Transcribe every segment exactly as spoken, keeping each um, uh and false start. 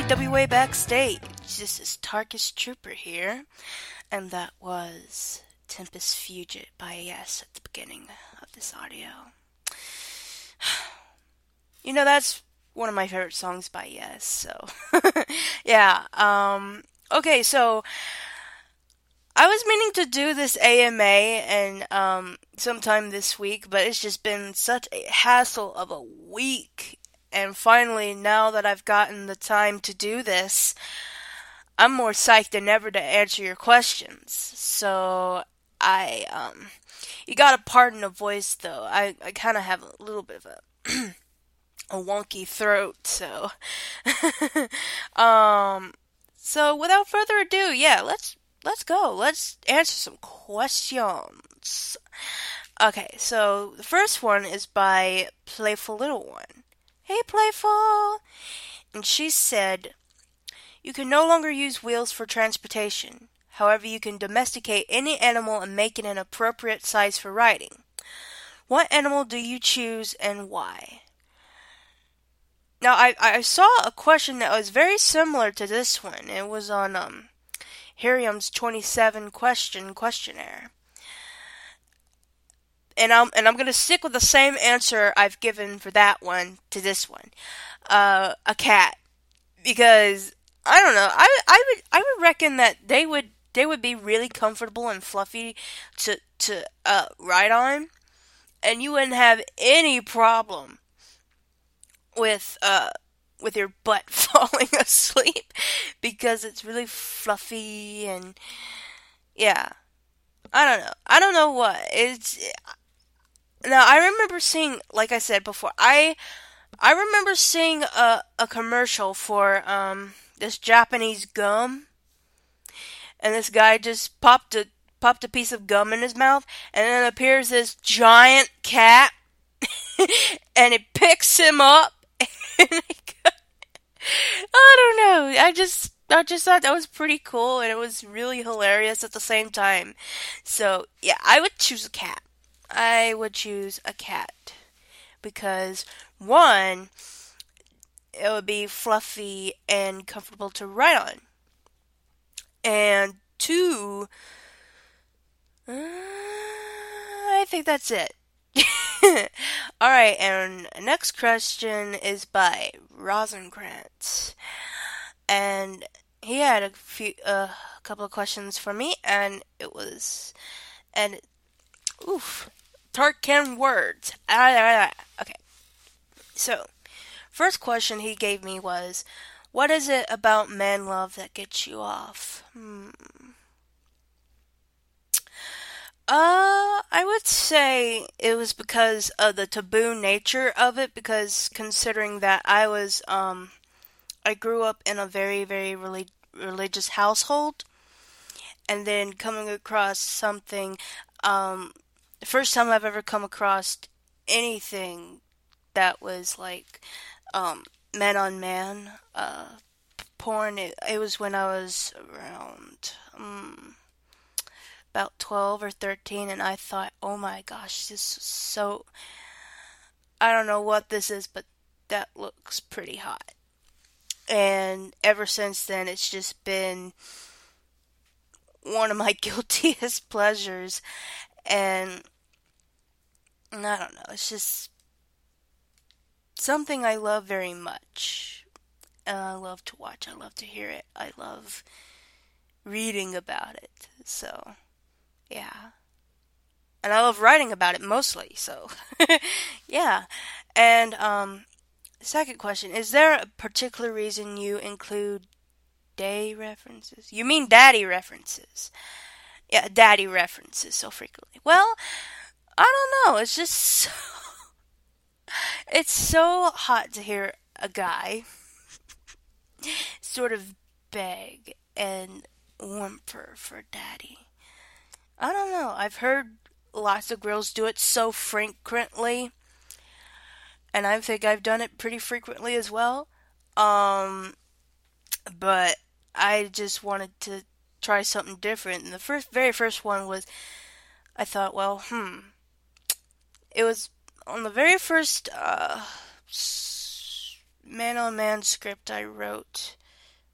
W A Backstage. This is Tarkus Trooper here, and that was Tempest Fugit by Yes at the beginning of this audio. You know, that's one of my favorite songs by Yes, so yeah. Um, okay, so I was meaning to do this A M A and um, sometime this week, but it's just been such a hassle of a week. And finally, now that I've gotten the time to do this, I'm more psyched than ever to answer your questions. So, I, um, you gotta pardon the voice though. I, I kinda have a little bit of a, a wonky throat, so. um, so without further ado, yeah, let's, let's go. Let's answer some questions. Okay, so the first one is by Playful Little One. Hey, Playful! And she said, you can no longer use wheels for transportation. However, you can domesticate any animal and make it an appropriate size for riding. What animal do you choose and why? Now, I, I saw a question that was very similar to this one. It was on um, Hirium's twenty-seven question questionnaire. And I'm and I'm gonna stick with the same answer I've given for that one to this one, uh, a cat, because I don't know. I I would I would reckon that they would they would be really comfortable and fluffy to to uh, ride on, and you wouldn't have any problem with uh with your butt falling asleep because it's really fluffy and yeah. I don't know. I don't know what it's. Now, I remember seeing, like I said before, I I remember seeing a, a commercial for um, this Japanese gum, and this guy just popped a popped a piece of gum in his mouth, and then appears this giant cat, and it picks him up, and it go- I don't know, I just I just thought that was pretty cool, and it was really hilarious at the same time. So, yeah, I would choose a cat. I would choose a cat because one, it would be fluffy and comfortable to ride on, and two, uh, I think that's it. Alright, and next question is by Rosenkrantz, and he had a few, a uh, couple of questions for me, and it was, and oof. Tarkan words. Okay. So, first question he gave me was, what is it about man love that gets you off? Hmm. Uh, I would say it was because of the taboo nature of it, because considering that I was, um, I grew up in a very, very relig- religious household, and then coming across something, um, the first time I've ever come across anything that was like um, man on man uh, porn, it, it was when I was around um, about twelve or thirteen, and I thought, oh my gosh, this is so, I don't know what this is, but that looks pretty hot. And ever since then, it's just been one of my guiltiest pleasures, and I don't know, it's just something I love very much. And I love to watch, I love to hear it, I love reading about it. So, yeah. And I love writing about it mostly, so, yeah. And, um, second question, is there a particular reason you include day references? You mean daddy references? Yeah, daddy references so frequently. Well, I don't know, it's just so, it's so hot to hear a guy sort of beg and whimper for daddy. I don't know, I've heard lots of girls do it so frequently, and I think I've done it pretty frequently as well. Um, but I just wanted to try something different, and the first, very first one was, I thought, well, hmm, it was on the very first uh, man-on-man script I wrote.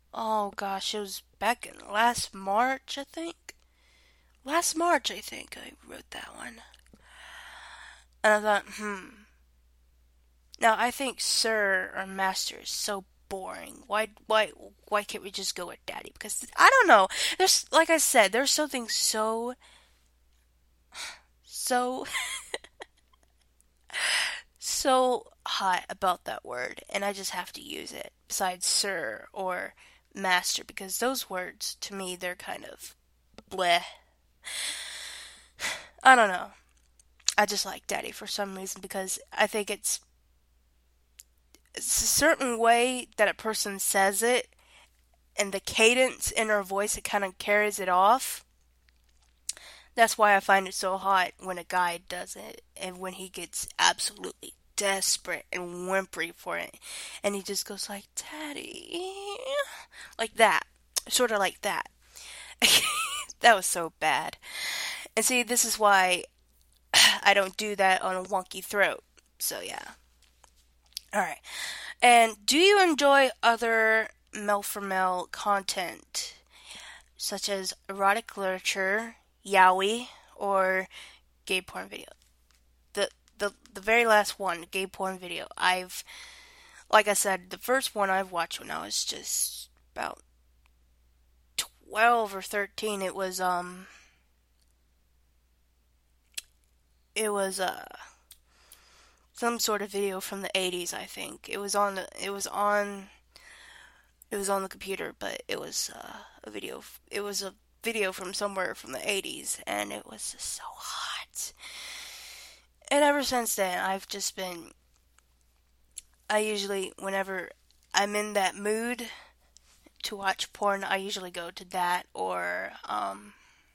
Oh gosh, it was back in last March, I think. Last March, I think I wrote that one. And I thought, hmm. Now I think sir or master is so boring. Why, why, why can't we just go with daddy? Because I don't know. There's, like I said, there's something so, so, so hot about that word, and I just have to use it. Besides sir or master, because those words to me they're kind of bleh. I don't know. I just like daddy for some reason because I think it's, it's a certain way that a person says it and the cadence in her voice it kind of carries it off. That's why I find it so hot when a guy does it and when he gets absolutely desperate and whimpery for it and he just goes like daddy like that, sort of like that. That was so bad. And see, this is why I don't do that on a wonky throat. So yeah. Alright. And do you enjoy other male for male content, such as erotic literature, yaoi, or gay porn video? The the the very last one, gay porn video. I've like I said, the first one I've watched when I was just about twelve or thirteen. It was um it was uh some sort of video from the eighties, I think. It was on the it was on it was on the computer, but it was uh, a video it was a video from somewhere from the eighties and it was just so hot. And ever since then, I've just been I usually whenever I'm in that mood to watch porn, I usually go to that or um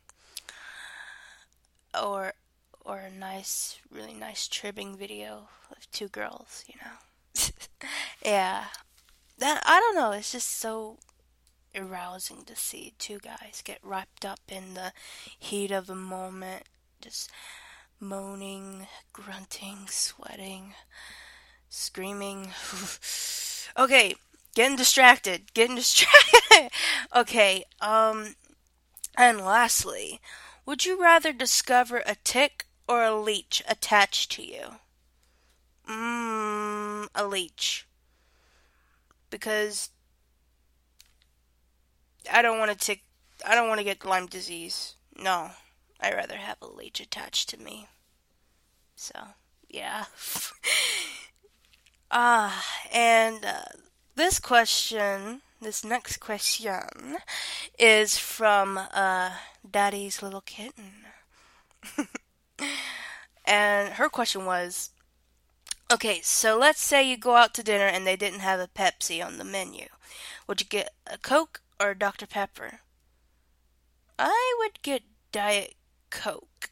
or or a nice, really nice tribbing video of two girls, you know. Yeah, that I don't know. It's just so arousing to see two guys get wrapped up in the heat of the moment, just moaning, grunting, sweating, screaming. Okay, getting distracted, getting distracted. Okay, um, and lastly, would you rather discover a tick or a leech attached to you? Mmm, a leech. Because I don't want to tick. I don't want to get Lyme disease. No, I'd rather have a leech attached to me. So, yeah. Ah, and uh, this question, this next question, is from uh, Daddy's Little Kitten. And her question was, okay, so let's say you go out to dinner and they didn't have a Pepsi on the menu. Would you get a Coke or a Doctor Pepper? I would get Diet Coke.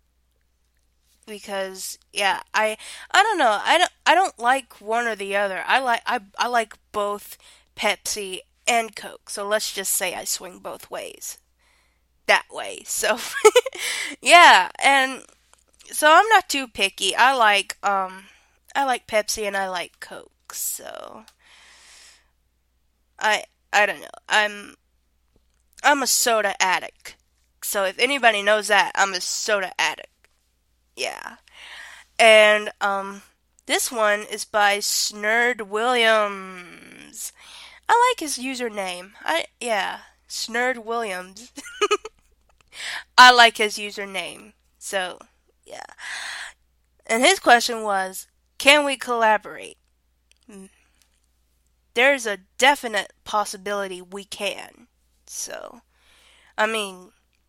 Because yeah, I I don't know. I don't I don't like one or the other. I like I I like both Pepsi and Coke. So let's just say I swing both ways. That way. So yeah, and so I'm not too picky. I like um I like Pepsi and I like Coke. So I I don't know. I'm I'm a soda addict. So if anybody knows that, I'm a soda addict. Yeah. And um this one is by Snerd Williams. I like his username. I yeah, Snerd Williams. I like his username. So, yeah. And his question was, can we collaborate? There's a definite possibility we can. So, I mean,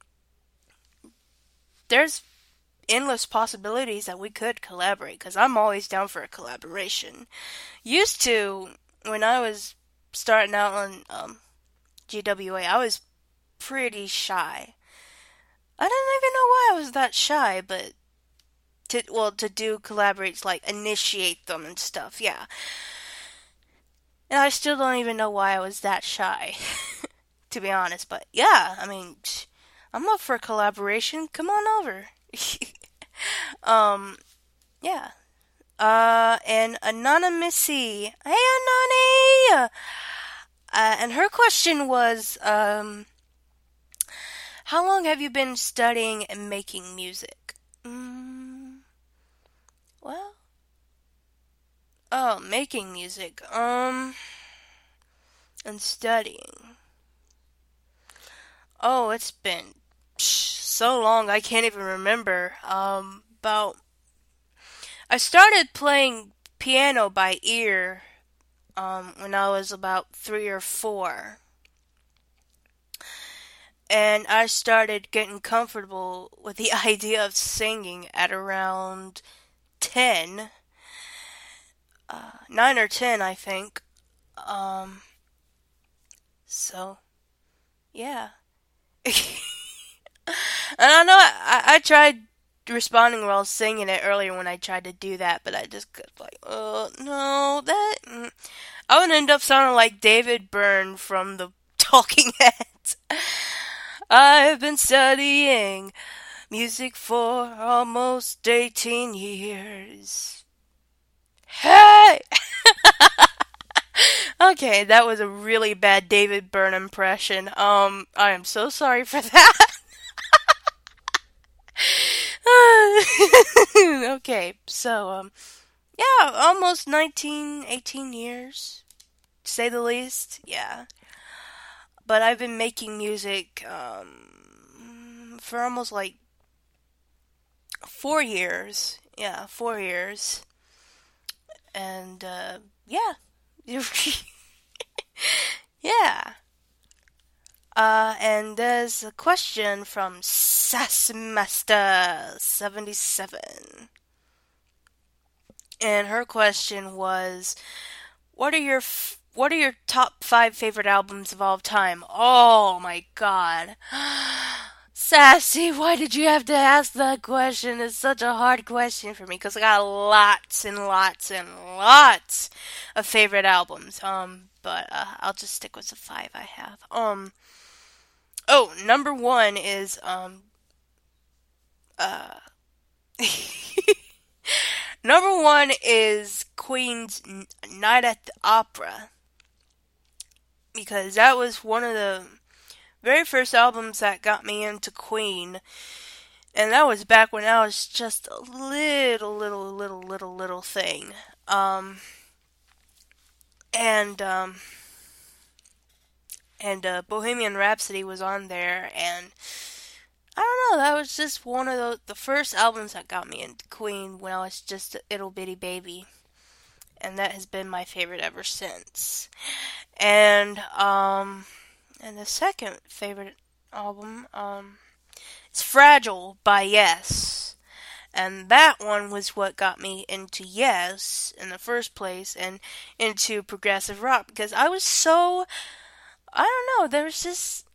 there's endless possibilities that we could collaborate because I'm always down for a collaboration. Used to, when I was starting out on um, G W A, I was pretty shy. I don't even know why I was that shy, but to well to do collaborates like initiate them and stuff, yeah. And I still don't even know why I was that shy, to be honest. But yeah, I mean, I'm up for a collaboration. Come on over. um, yeah. Uh, and Anonymous. Hey, Anony! Uh, and her question was, um, how long have you been studying and making music? Mm, well, oh, making music. Um, and studying. Oh, it's been psh, so long I can't even remember. Um, about I started playing piano by ear um, when I was about three or four. And I started getting comfortable with the idea of singing at around ten. Uh, nine or ten, I think. Um, so, yeah. And I know I, I tried responding while singing it earlier when I tried to do that, but I just could like, oh no, that mm. I would end up sounding like David Byrne from the Talking Heads. I've been studying music for almost eighteen years. Hey! Okay, that was a really bad David Byrne impression. Um, I am so sorry for that. Okay, so, um, yeah, almost nineteen, eighteen years, to say the least, yeah. But I've been making music, um, for almost like four years. Yeah, four years. And, uh, yeah. Yeah. Uh, and there's a question from Sassmaster seventy-seven. And her question was, what are your f- what are your top five favorite albums of all time? Oh my god. Sassy, why did you have to ask that question? It's such a hard question for me because I got lots and lots and lots of favorite albums. Um, but uh, I'll just stick with the five I have. Um, oh, number one is um, uh, number one is Queen's N- Night at the Opera because that was one of the very first albums that got me into Queen. And that was back when I was just a little, little, little, little, little thing. Um, and, um, and, uh, Bohemian Rhapsody was on there, and I don't know, that was just one of the, the first albums that got me into Queen when I was just a ittle bitty baby. And that has been my favorite ever since. And, um, and the second favorite album, um, it's Fragile by Yes. And that one was what got me into Yes in the first place and into progressive rock because I was so, I don't know, there was just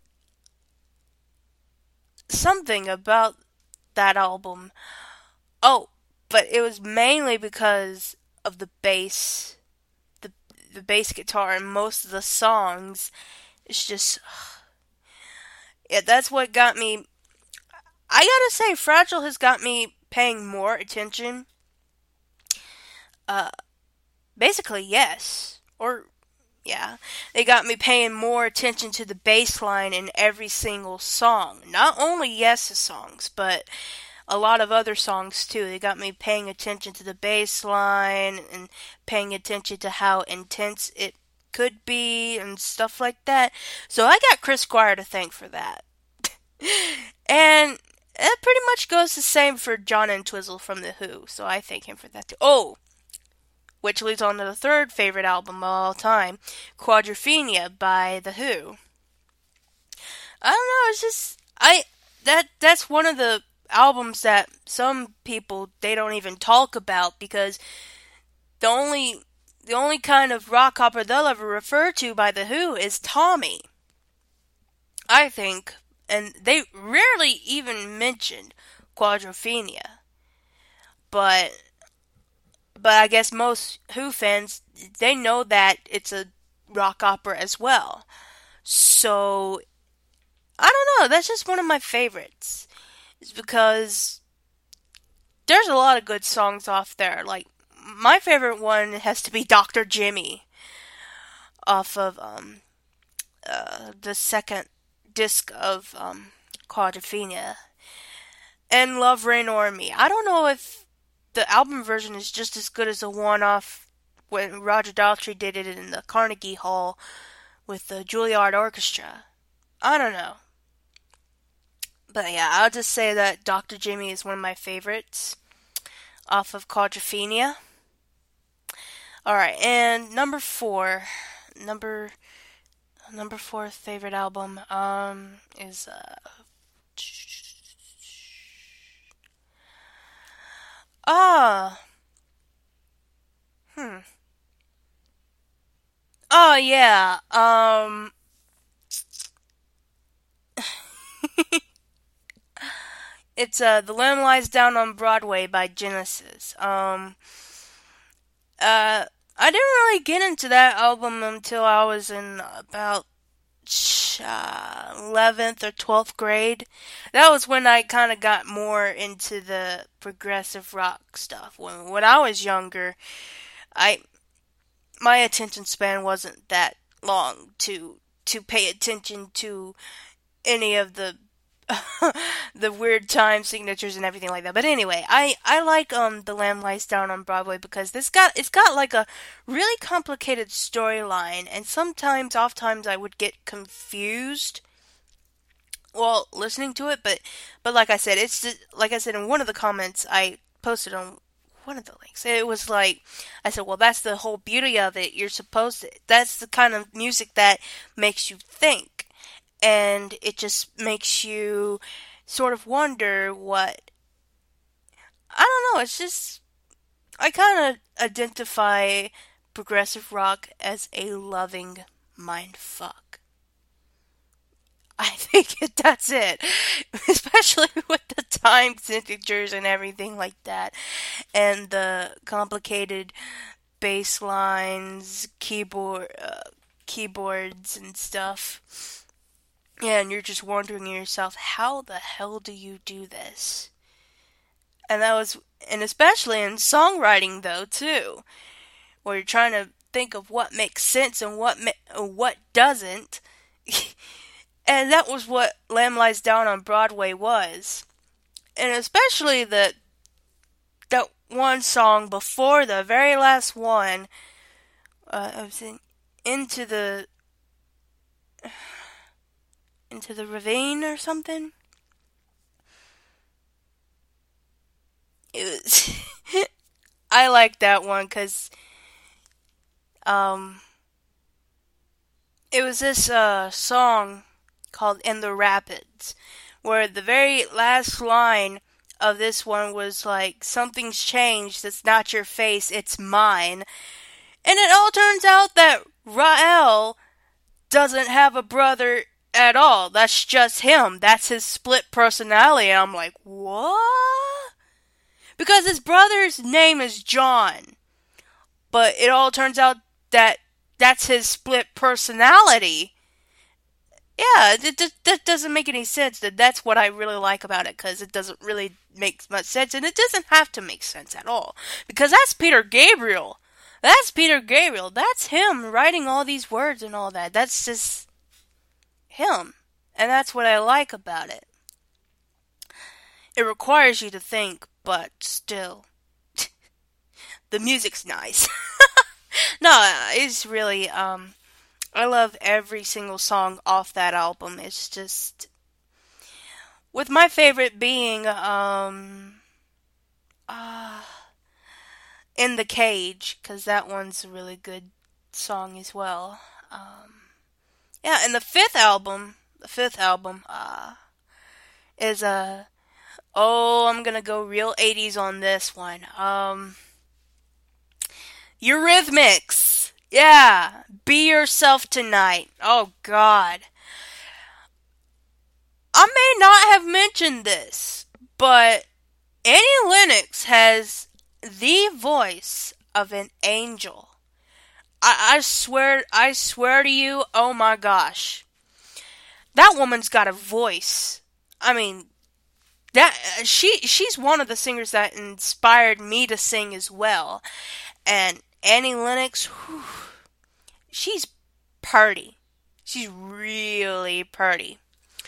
something about that album. Oh, but it was mainly because of the bass, the the bass guitar in most of the songs. It's just, yeah, that's what got me. I gotta say, Fragile has got me paying more attention. Uh, basically, yes. Or, yeah. They got me paying more attention to the bass line in every single song. Not only Yes' songs, but a lot of other songs too. They got me paying attention to the bass line and paying attention to how intense it could be and stuff like that. So I got Chris Squire to thank for that. And it pretty much goes the same for John Entwistle from The Who, so I thank him for that too. Oh, which leads on to the third favorite album of all time, Quadrophenia by The Who. I don't know, it's just, I, that, that's one of the albums that some people, they don't even talk about because the only, the only kind of rock opera they'll ever refer to by The Who is Tommy. I think. And they rarely even mentioned Quadrophenia. But but I guess most Who fans, they know that it's a rock opera as well. So I don't know, that's just one of my favorites. It's because there's a lot of good songs off there. Like my favorite one has to be Doctor Jimmy off of um uh, the second disc of um, Quadrophenia, and Love Reign O'er Me. I don't know if the album version is just as good as the one-off when Roger Daltrey did it in the Carnegie Hall with the Juilliard Orchestra. I don't know. But yeah, I'll just say that Doctor Jimmy is one of my favorites off of Quadrophenia. Alright, and number four. Number number four favorite album um is uh Ah Hmm. Oh yeah. Um It's uh The Lamb Lies Down on Broadway by Genesis. Um uh I didn't really get into that album until I was in about uh, eleventh or twelfth grade. That was when I kind of got more into the progressive rock stuff. When when I was younger, I my attention span wasn't that long to to pay attention to any of the the weird time signatures and everything like that. But anyway, I, I like um The Lamb Lies Down on Broadway because this got it's got like a really complicated storyline, and sometimes oftentimes I would get confused while listening to it, but but like I said, it's just, like I said in one of the comments I posted on one of the links. It was like I said, well, that's the whole beauty of it. You're supposed to that's the kind of music that makes you think. And it just makes you sort of wonder what... I don't know, it's just... I kind of identify progressive rock as a loving mindfuck. I think that's it. Especially with the time signatures and everything like that. And the complicated bass lines, keyboard, uh, keyboards and stuff. Yeah, and you're just wondering to yourself, how the hell do you do this? And that was, and especially in songwriting though, too, where you're trying to think of what makes sense and what ma- what doesn't. And that was what Lamb Lies Down on Broadway was. And especially the, that one song before the very last one, uh, I was in, into the... Into the Ravine or something. It was I like that one because um it was this uh song called In the Rapids, where the very last line of this one was like, something's changed, it's not your face, it's mine. And it all turns out that Rael doesn't have a brother at all. That's just him. That's his split personality. And I'm like, what? Because his brother's name is John. But it all turns out that that's his split personality. Yeah, it, that doesn't make any sense. That's what I really like about it, because it doesn't really make much sense. And it doesn't have to make sense at all. Because that's Peter Gabriel. That's Peter Gabriel. That's him writing all these words and all that. That's just... him. And that's what I like about it. It requires you to think, but still. The music's nice. No, it's really, um, I love every single song off that album. It's just, with my favorite being, um, uh, In the Cage, because that one's a really good song as well. Um, Yeah, and the fifth album, the fifth album, uh, is, uh, oh, I'm gonna go real eighties on this one. Um, Eurythmics. Yeah, Be Yourself Tonight. Oh, God. I may not have mentioned this, but Annie Lennox has the voice of an angel. I, I swear, I swear to you, oh my gosh. That woman's got a voice. I mean, that she she's one of the singers that inspired me to sing as well. And Annie Lennox, whew, she's party. She's really pretty.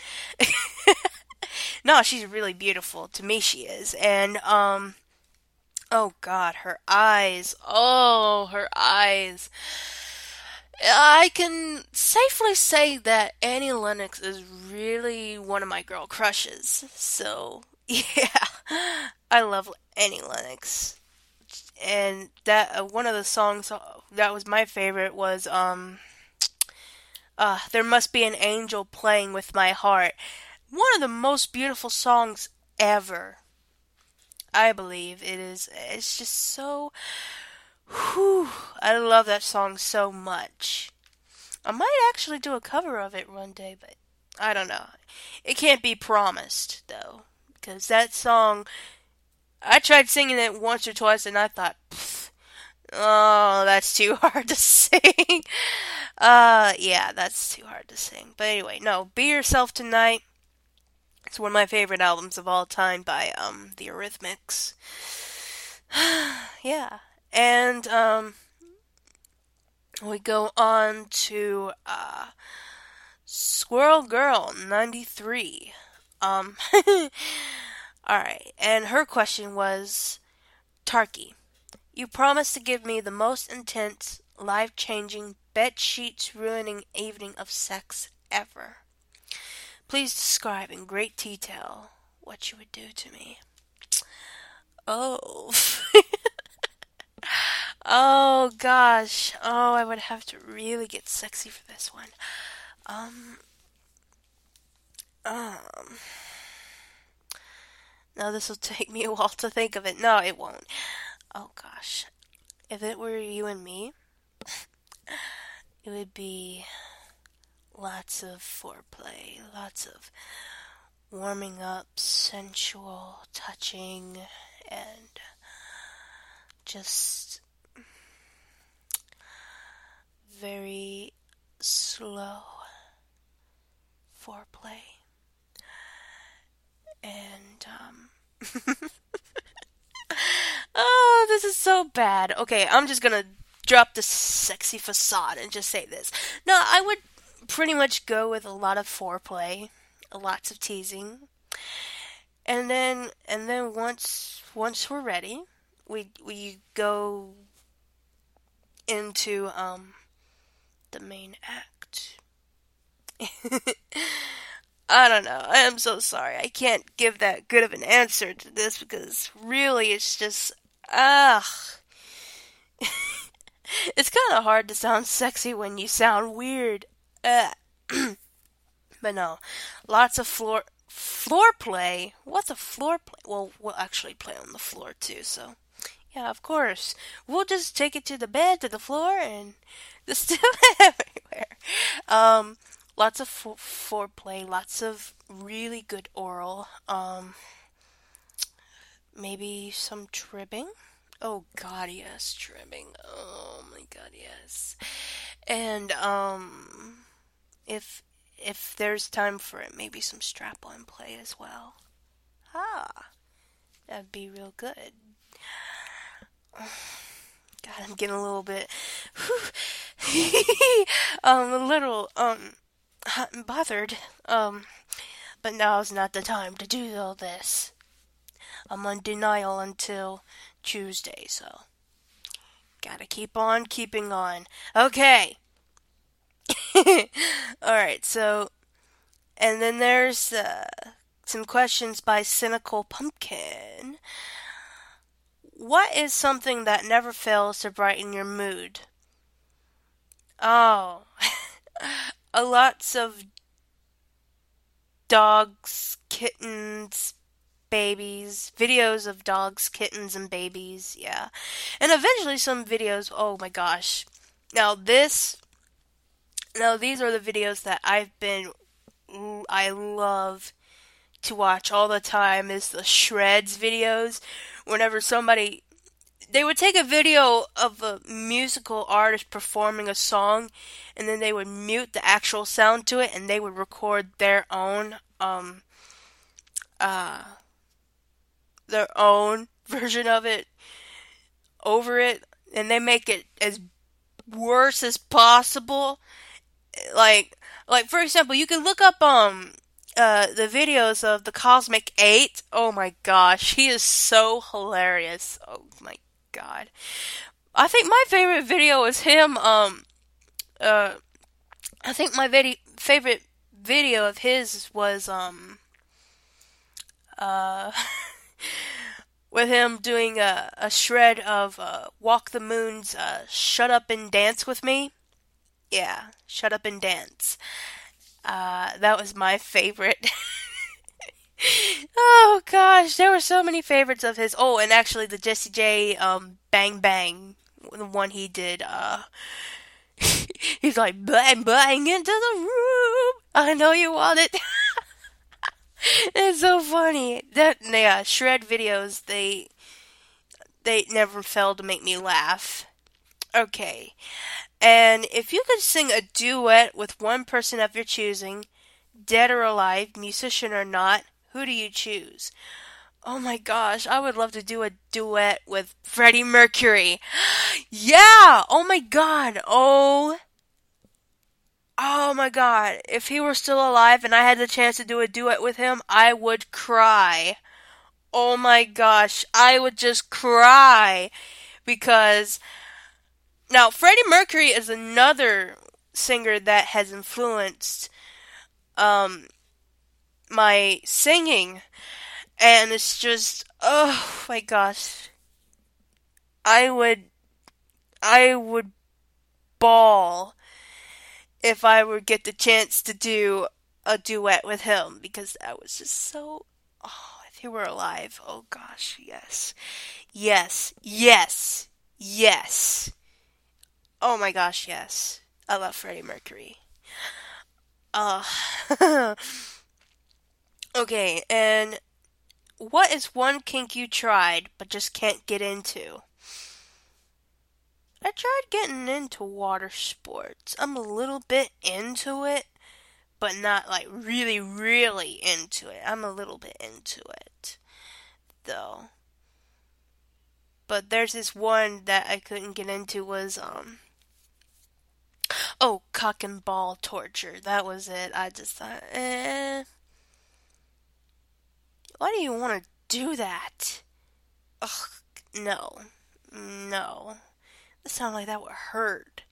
No, she's really beautiful. To me, she is. And, um, oh God, her eyes. Oh, her eyes. I can safely say that Annie Lennox is really one of my girl crushes. So, yeah, I love Annie Lennox. And that uh, one of the songs that was my favorite was um uh There Must Be an Angel Playing with My Heart. One of the most beautiful songs ever. I believe it is. It's just so whew, I love that song so much. I might actually do a cover of it one day, but I don't know. It can't be promised though, because that song I tried singing it once or twice and I thought, oh, that's too hard to sing. Uh, yeah, that's too hard to sing. But anyway, no, Be Yourself Tonight. It's one of my favorite albums of all time by um the Eurythmics. Yeah, and um we go on to uh Squirrel Girl ninety-three. Um, alright, and her question was, Tarky, you promised to give me the most intense, life-changing, bed-sheets-ruining evening of sex ever. Please describe in great detail what you would do to me. Oh. Oh, gosh. Oh, I would have to really get sexy for this one. Um, um... Now this will take me a while to think of it. No, it won't. Oh gosh. If it were you and me, it would be lots of foreplay, lots of warming up, sensual touching, and just very slow foreplay. And, um, oh, this is so bad. Okay, I'm just gonna drop the sexy facade and just say this. No, I would pretty much go with a lot of foreplay, lots of teasing, and then and then once once we're ready, we we go into um the main act. I don't know. I am so sorry. I can't give that good of an answer to this because really it's just ugh. It's kind of hard to sound sexy when you sound weird. Ugh. But no, lots of floor floor play. What's a floor play? Well, we'll actually play on the floor too. So yeah, of course, we'll just take it to the bed, to the floor, and just do it everywhere. Um, lots of fo- foreplay, lots of really good oral. Um, maybe some tripping. Oh God, yes, tripping. Oh my God, yes. And um, if if there's time for it, maybe some strap-on play as well. Ah, that'd be real good. God, I'm getting a little bit, um, a little um hot and bothered. Um, but now's not the time to do all this. I'm on denial until Tuesday, so gotta keep on keeping on. Okay. Alright, so, and then there's uh, some questions by Cynical Pumpkin. What is something that never fails to brighten your mood? Oh, a lots of dogs, kittens, babies, videos of dogs, kittens, and babies, yeah. And eventually some videos, oh my gosh. Now this, now these are the videos that I've been, I love to watch all the time, is the Shreds videos. Whenever somebody, they would take a video of a musical artist performing a song, and then they would mute the actual sound to it, and they would record their own, um, uh, their own version of it over it, and they make it as worse as possible. Like, Like, for example, you can look up um uh the videos of the Cosmic Eight. Oh my gosh, he is so hilarious. Oh my god. I think my favorite video is him um uh I think my vid- favorite video of his was um uh with him doing a, a shred of uh, Walk the Moon's uh, Shut Up and Dance with Me. Yeah, Shut Up and Dance. Uh, that was my favorite. Oh gosh, there were so many favorites of his. Oh, and actually the Jesse J um, Bang Bang, the one he did. Uh, he's like, bang bang into the room. I know you want it. It's so funny. That yeah, shred videos, they they never fail to make me laugh. Okay. And if you could sing a duet with one person of your choosing, dead or alive, musician or not, who do you choose? Oh my gosh, I would love to do a duet with Freddie Mercury. Yeah! Oh my god. Oh. Oh my god. If he were still alive and I had the chance to do a duet with him, I would cry. Oh my gosh, I would just cry because now Freddie Mercury is another singer that has influenced um my singing, and it's just oh my gosh, I would I would bawl if I would get the chance to do a duet with him because that was just so oh if he were alive, oh gosh, yes. Yes, yes, yes. Oh my gosh, yes. I love Freddie Mercury. Uh, okay, and what is one kink you tried but just can't get into? I tried getting into water sports. I'm a little bit into it, but not like really, really into it. I'm a little bit into it, though. But there's this one that I couldn't get into was, um, oh, cock and ball torture. That was it. I just thought, eh, why do you want to do that? Ugh, no. No. That sounds like that would hurt.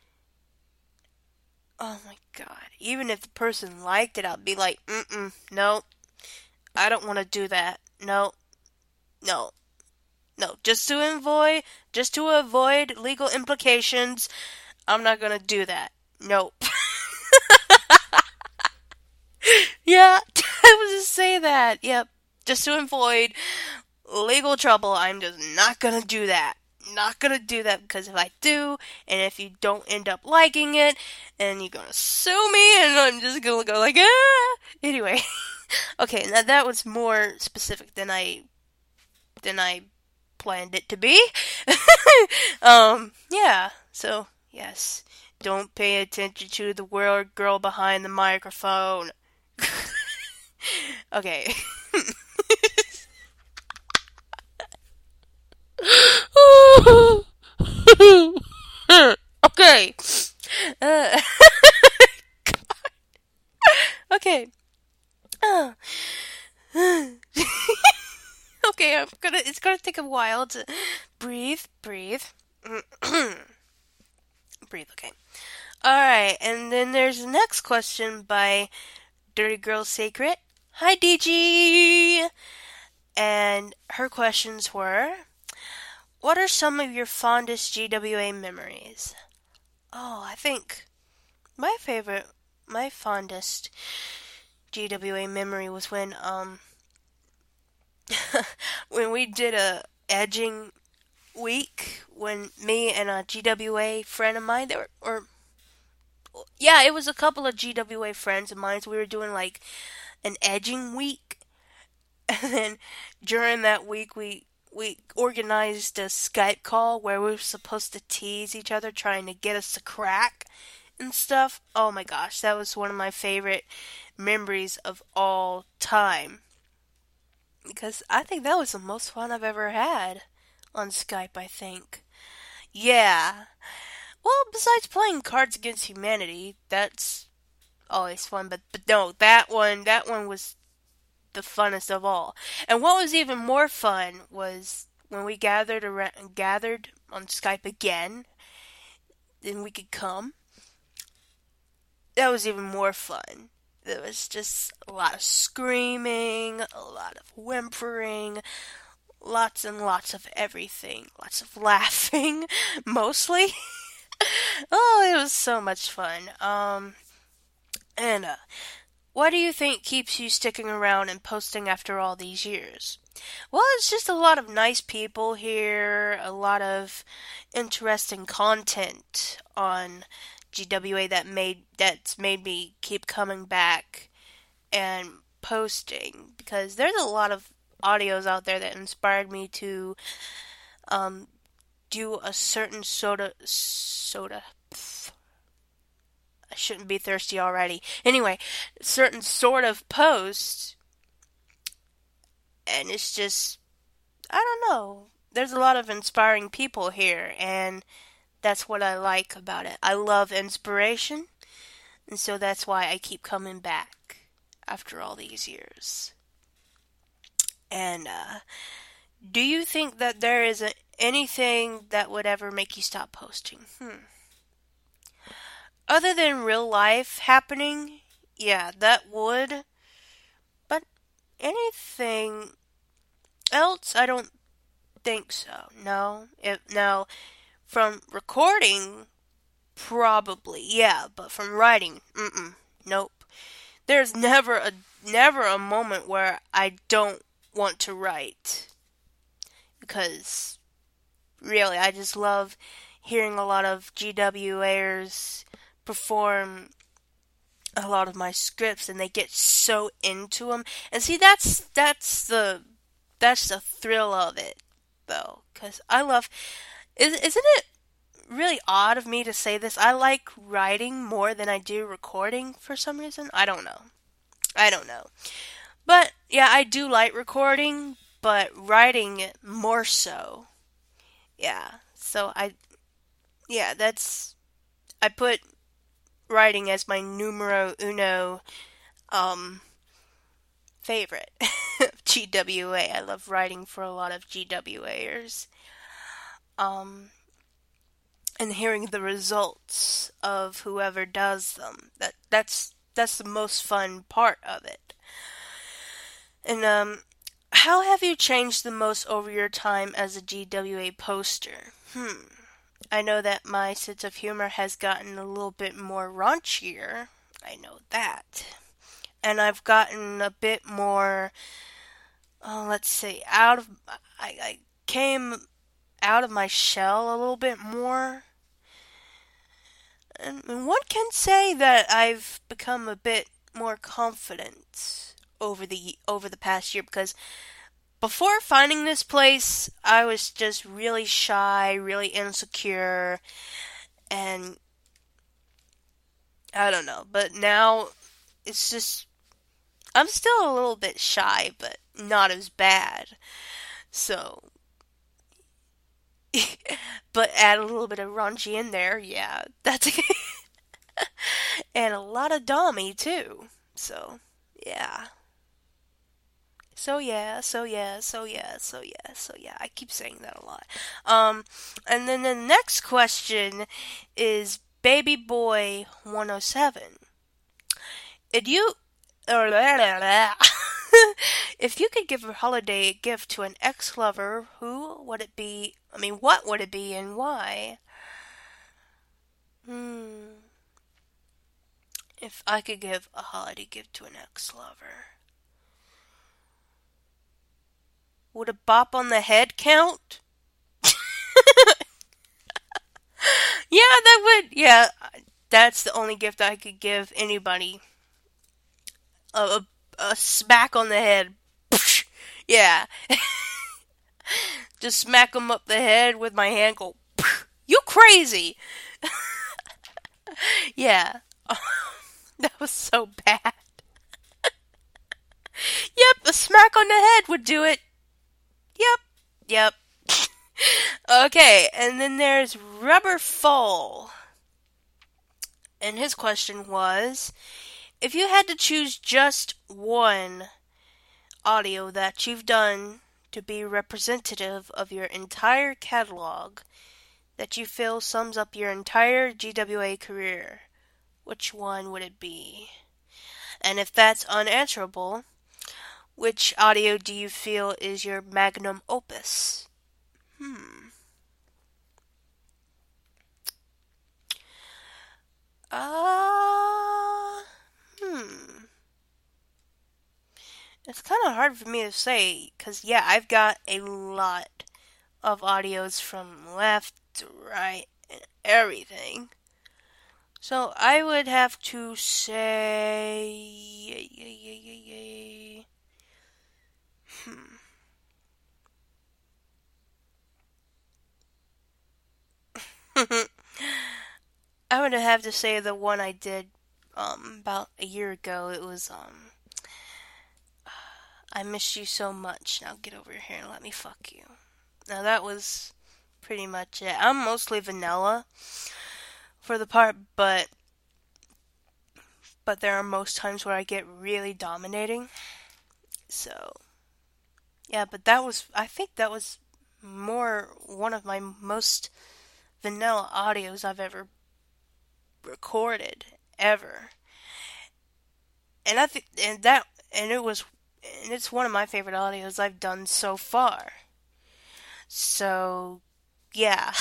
Oh my god. Even if the person liked it, I'd be like, mm-mm, no. I don't want to do that. No. No. No. Just to avoid, just to avoid legal implications, I'm not gonna do that. Nope. Yeah, I was just say that. Yep. Just to avoid legal trouble, I'm just not gonna do that. Not gonna do that because if I do, and if you don't end up liking it, and you're gonna sue me, and I'm just gonna go like, ah. Anyway, okay, now that was more specific than I than I planned it to be. um, yeah. So yes, don't pay attention to the weird girl behind the microphone. Okay. Okay. Uh, okay. Uh, okay, I'm gonna. It's gonna take a while to breathe, breathe, breathe. Okay. All right, and then there's the next question by Dirty Girl Secret. Hi, D G. And her questions were, what are some of your fondest G W A memories? Oh, I think my favorite, my fondest G W A memory was when, um, when we did a edging week, when me and a G W A friend of mine, they were, or, yeah, it was a couple of G W A friends of mine, so we were doing like an edging week, and then during that week, we we organized a Skype call where we were supposed to tease each other, trying to get us to crack and stuff. Oh my gosh, that was one of my favorite memories of all time. Because I think that was the most fun I've ever had on Skype, I think. Yeah. Well, besides playing Cards Against Humanity, that's always fun, but, but no, that one, that one was the funnest of all. And what was even more fun was when we gathered around, gathered on Skype again, then we could come. That was even more fun. There was just a lot of screaming, a lot of whimpering, lots and lots of everything. Lots of laughing, mostly. Oh, it was so much fun. Um, and, uh, what do you think keeps you sticking around and posting after all these years? Well, it's just a lot of nice people here, a lot of interesting content on G W A that made that's made me keep coming back and posting, because there's a lot of audios out there that inspired me to um, do a certain soda soda. Pff, I shouldn't be thirsty already. Anyway, certain sort of post, and it's just, I don't know. There's a lot of inspiring people here, and that's what I like about it. I love inspiration, and so that's why I keep coming back after all these years. And, uh, do you think that there is a, anything that would ever make you stop posting? Hmm. Other than real life happening, yeah, that would. But anything else, I don't think so. No. If, now, from recording, probably, yeah, but from writing, mm-mm, nope. There's never a never a moment where I don't want to write, because really, I just love hearing a lot of G W A'ers perform a lot of my scripts, and they get so into them. And see, that's that's the that's the thrill of it, though, because I love. Is, isn't it really odd of me to say this? I like writing more than I do recording for some reason. I don't know. I don't know. But yeah, I do like recording, but writing more so. Yeah. So I yeah, that's I put writing as my numero uno um favorite. G W A. I love writing for a lot of G W A'ers. Um and hearing the results of whoever does them. That that's that's the most fun part of it. And um how have you changed the most over your time as a G W A poster? Hmm. I know that my sense of humor has gotten a little bit more raunchier. I know that. And I've gotten a bit more, oh, let's see, out of, I, I came out of my shell a little bit more. And one can say that I've become a bit more confident over the over the past year, because before finding this place, I was just really shy, really insecure, and I don't know. But now it's just, I'm still a little bit shy, but not as bad. So, but add a little bit of raunchy in there, yeah, that's and a lot of Dommy too. So, yeah. So yeah, so yeah, so yeah, so yeah, so yeah. I keep saying that a lot. Um, and then the next question is Baby Boy one oh seven. If you, if you could give a holiday gift to an ex-lover, who would it be? I mean, what would it be and why? Hmm. If I could give a holiday gift to an ex-lover. Would a bop on the head count? Yeah, that would. Yeah, that's the only gift I could give anybody. A, a, a smack on the head. Yeah. Just smack them up the head with my hand. Go, you crazy. Yeah. That was so bad. Yep, a smack on the head would do it. Yep, yep. Okay, and then there's Rubber Fall. And his question was, if you had to choose just one audio that you've done to be representative of your entire catalog, that you feel sums up your entire G W A career, which one would it be? And if that's unanswerable, which audio do you feel is your magnum opus? Hmm. Uh, hmm. It's kind of hard for me to say, because, yeah, I've got a lot of audios from left to right and everything. So I would have to say... Hmm. I would have to say the one I did um, about a year ago. It was um, I Miss You So Much. Now get over here and let me fuck you. Now that was pretty much it. I'm mostly vanilla for the part, but but there are most times where I get really dominating. So yeah, but that was I think that was more one of my most vanilla audios I've ever recorded ever. And I think and that and it was and it's one of my favorite audios I've done so far. So, yeah.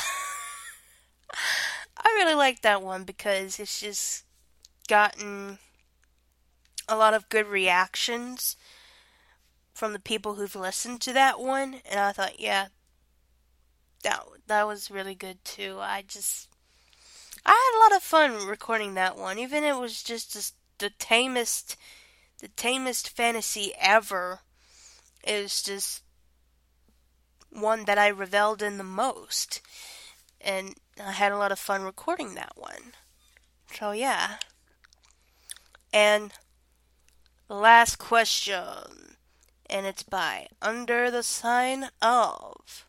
I really like that one because it's just gotten a lot of good reactions from the people who've listened to that one, and I thought, yeah, that that was really good too. I just I had a lot of fun recording that one, even if it was just the, the tamest the tamest fantasy ever. It was just one that I reveled in the most, and I had a lot of fun recording that one. So yeah. And the last question, and it's by Under the Sign Of.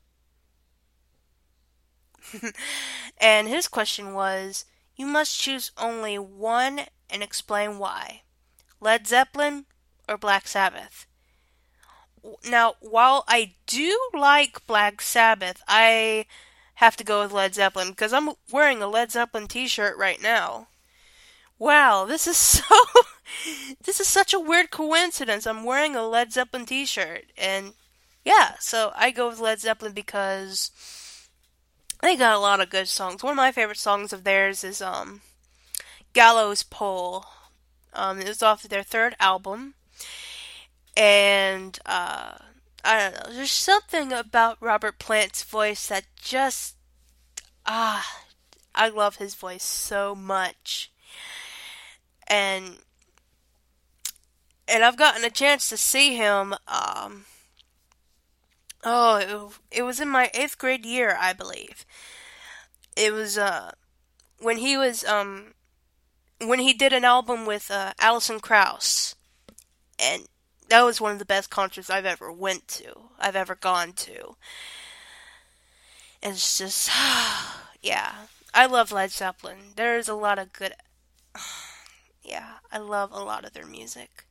And his question was, you must choose only one and explain why. Led Zeppelin or Black Sabbath? Now, while I do like Black Sabbath, I have to go with Led Zeppelin because I'm wearing a Led Zeppelin t-shirt right now. Wow, this is so... this is such a weird coincidence. I'm wearing a Led Zeppelin t-shirt. And yeah, so I go with Led Zeppelin because they got a lot of good songs. One of my favorite songs of theirs is um, Gallows Pole. Um, it was off their third album. And uh, I don't know, there's something about Robert Plant's voice that just... Ah, I love his voice so much. And and I've gotten a chance to see him. Um, oh, it, it was in my eighth grade year, I believe. It was uh when he was um when he did an album with uh, Alison Krauss, and that was one of the best concerts I've ever went to. I've ever gone to. And it's just, yeah, I love Led Zeppelin. There's a lot of good. Yeah, I love a lot of their music.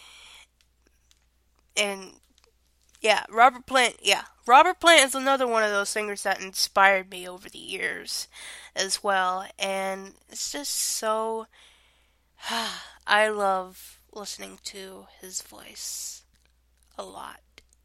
And, yeah, Robert Plant, yeah. Robert Plant is another one of those singers that inspired me over the years as well. And it's just so... I love listening to his voice a lot.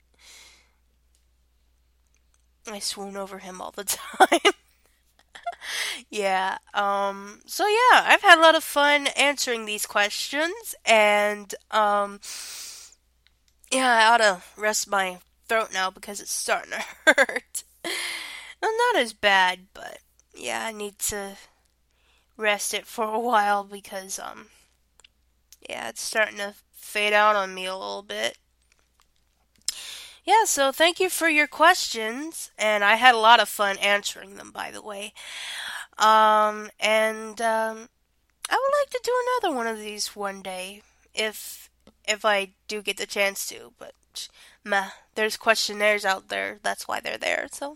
I swoon over him all the time. Yeah, um, so yeah, I've had a lot of fun answering these questions, and, um, yeah, I ought to rest my throat now because it's starting to hurt. Well, not as bad, but, yeah, I need to rest it for a while because, um, yeah, it's starting to fade out on me a little bit. Yeah, so thank you for your questions, and I had a lot of fun answering them, by the way. Um, and um, I would like to do another one of these one day, if if I do get the chance to. But meh, there's questionnaires out there. That's why they're there. So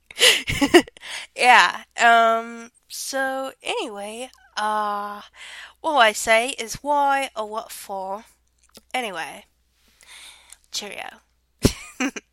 yeah. Um. So anyway, uh, All I say is why or what for. Anyway, cheerio.